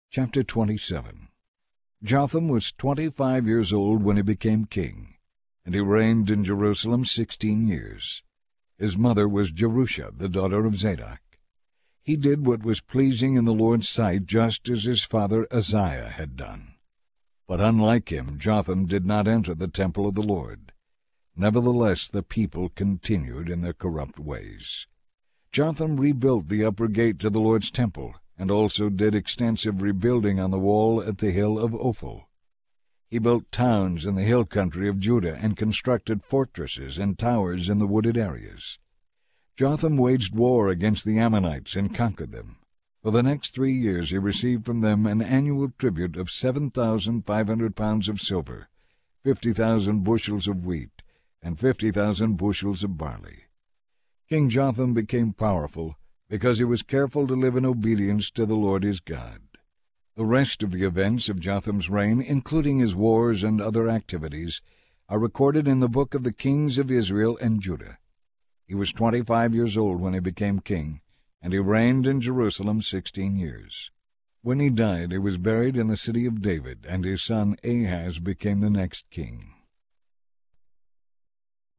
Chapter 27. Jotham was 25 years old when he became king, and he reigned in Jerusalem 16 years. His mother was Jerusha, the daughter of Zadok. He did what was pleasing in the Lord's sight, just as his father Uzziah had done. But unlike him, Jotham did not enter the temple of the Lord. Nevertheless, the people continued in their corrupt ways. Jotham rebuilt the upper gate to the Lord's temple, and also did extensive rebuilding on the wall at the hill of Ophel. He built towns in the hill country of Judah and constructed fortresses and towers in the wooded areas. Jotham waged war against the Ammonites and conquered them. For the next 3 years he received from them an annual tribute of 7,500 pounds of silver, 50,000 bushels of wheat, and 50,000 bushels of barley. King Jotham became powerful because he was careful to live in obedience to the Lord his God. The rest of the events of Jotham's reign, including his wars and other activities, are recorded in the book of the kings of Israel and Judah. He was 25 years old when he became king, and he reigned in Jerusalem 16 years. When he died, he was buried in the city of David, and his son Ahaz became the next king.